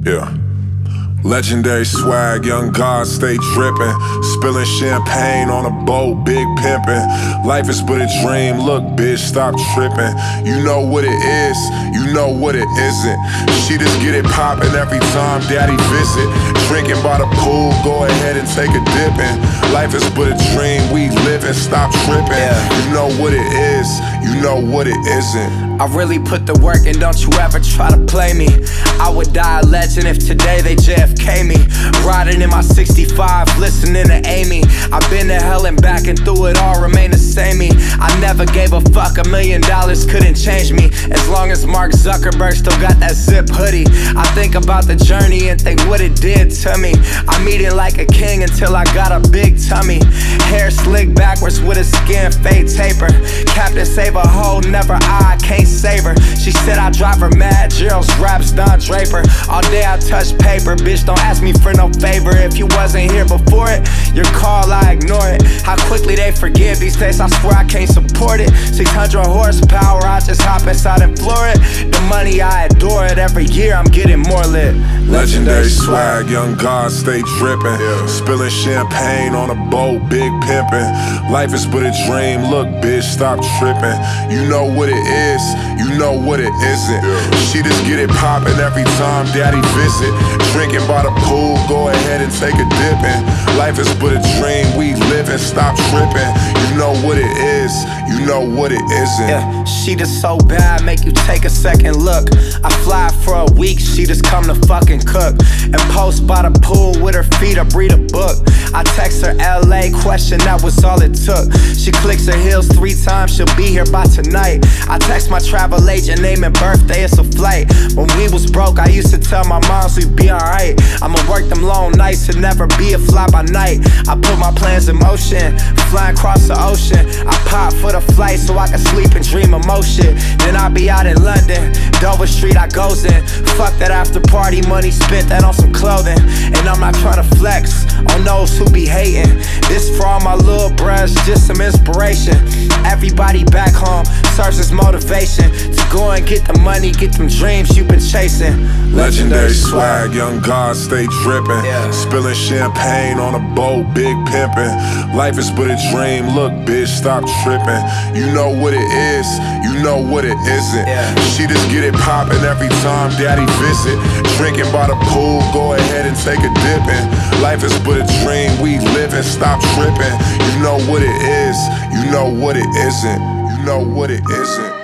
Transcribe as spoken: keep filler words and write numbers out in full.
Yeah. Legendary swag, young God stay drippin'. Spilling champagne on a boat, big pimpin'. Life is but a dream, look bitch, stop trippin'. You know what it is, you know what it isn't. She just get it poppin' every time daddy visit. Drinking by the pool, go ahead and take a dippin'. Life is but a dream, we livin', stop trippin'. Yeah. You know what it is, you know what it isn't. I really put the work in, don't you ever try to play me. I would die a legend if today they J F K me. Riding in my sixty-five, listening to Amy. I've been to hell and back and through it all, remain the same me. I never gave a fuck, a million dollars couldn't change me. As long as Mark Zuckerberg still got that zip hoodie. I think about the journey and think what it did to me. I'm eating like a king until I got a big tummy. Hair slicked backwards with a skin fade taper. Captain save a hoe, never I, can't save her. She said I drive her mad, Gerald's raps, Don Draper. All day I touch paper, bitch don't ask me for no favor. If you wasn't here before it, your call I ignore it. How quickly they forgive these days, I swear I can't support it. Six hundred horsepower, I just hop inside and floor it. The money I adore it, every year I'm getting more lit. Legendary swag, young God stay drippin'. Yeah. Spilling champagne on a boat, big pimpin'. Life is but a dream, look bitch, stop trippin'. You know what it is, you know what it isn't. Yeah. She just get it poppin' every time daddy visit. Drinking by the pool, go ahead and take a dippin'. Life is but a dream, we livin', stop trippin'. You know what it is, you know what it isn't. Yeah, she just so bad, make you take a second look. I fly for a week, she just come to fucking cook. And post by the pool with her feet, I read a book. I text her L A, question, that was all it took. She clicks her heels three times, she'll be here by tonight. I text my travel agent, name and birthday, it's a flight. When we was broke, I used to tell my moms we'd be alright. I'ma work them long nights to never be a fly by night. I put my plans in motion, flying across the ocean. I pop for the flight so I can sleep and dream of more shit. Then I be out in London, Dover Street I goes in. Fuck that after party money, spent that on some clothing. And I'm not trying to flex on those who be hating. This for all my little bruhs, just some inspiration. Everybody back home serves as motivation to go and get the money, get them dreams you've been chasing. Legendary swag, young God stay drippin'. Yeah. Spilling champagne on a boat, big pimpin'. Life is but a dream, look bitch, stop trippin'. You know what it is, you know what it isn't. Yeah. She just get it poppin' every time daddy visit. Drinking by the pool, go ahead and take a dippin'. Life is but a dream, we livin', stop trippin'. You know what it is, you know what it isn't. You know what it isn't.